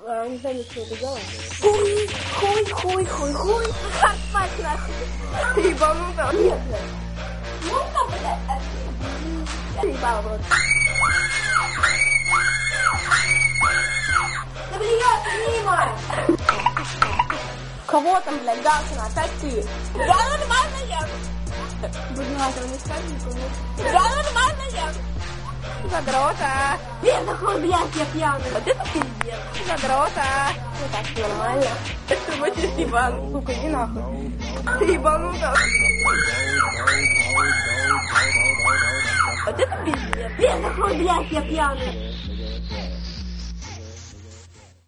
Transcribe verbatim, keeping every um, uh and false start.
а, не знаю, что это делать. Хуй, хуй, хуй, хуй, хуй. Спать нахуй. Ебануто. Нет, блядь. Можно, блядь? Ебал, вот. Да, блядь, мимо. Кого там, блядь, Галкина? Опять ты. Да нормально я. Блин, надо не сказать никому. Да нормально я. Задрота. Блин, такой, блядь, я пьяный. Вот это пиздец. Задрота. Ну так, нормально. Это мочишь ебан. Сука, иди нахуй. Ты ебанута. Вот это пиздец. Блин, такой, блядь, я пьяный.